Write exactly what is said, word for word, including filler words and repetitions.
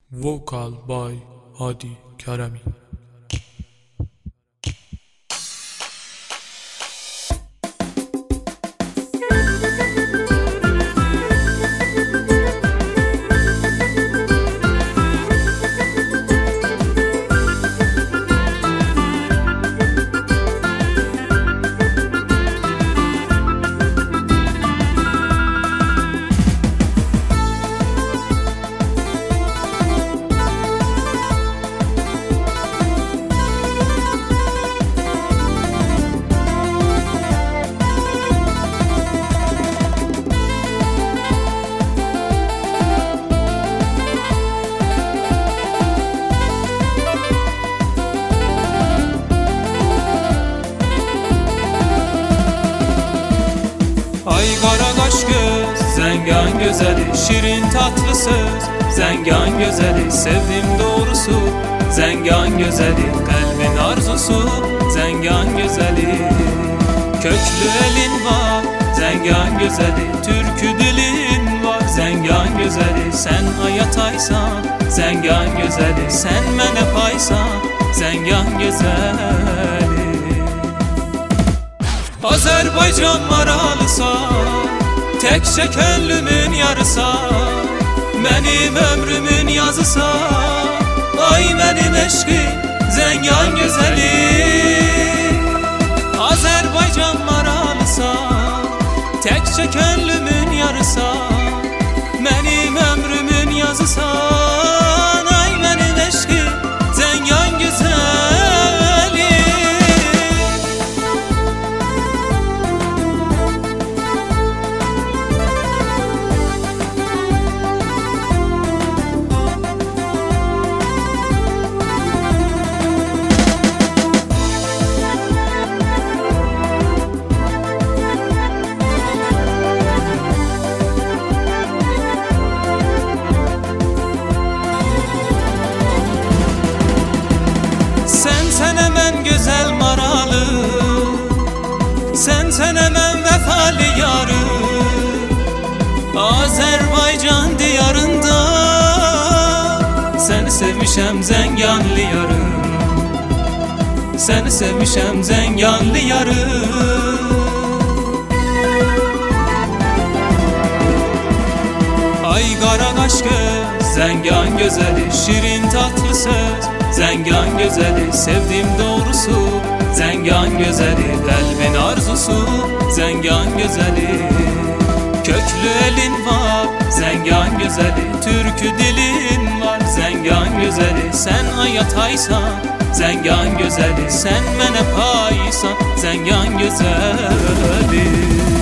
Vocal by Hadi Keremi. Ay kara kaş göz, zengan gözeli, şirin tatlı söz, zengan gözeli, sevdim doğrusu, zengan gözeli, kalbin arzusu, zengan gözeli. Köklü elin var, zengan gözeli, türkü dilin var, zengan gözeli. Sen ayataysan, zengan gözeli, sen mene paysan, zengan gözeli. Azerbaycan maralısa, tek şekerlümün yarısa, benim ömrümün yazısa, ay benim eşkim zengan güzeli. Azerbaycan maralısa, tek şekerlümün yarısa, benim ömrümün yazısa, ay benim eşkim zengan güzeli. Sen hemen güzel maralı, sen sen hemen vefalı yarı, Azerbaycan diyarında seni sevmişem zenganlı yarı, seni sevmişem zenganlı yarı. Ay kara kaş göz, zengan gözeli, şirin tatlı söz, zengan gözeli, sevdim doğrusu, zengan gözeli, kalbin arzusu, zengan gözeli. Köklü elin var, zengan gözeli, türkü dilin var, zengan gözeli. Sen ayataysan, zengan gözeli, sen mene paysan, zengan gözeli.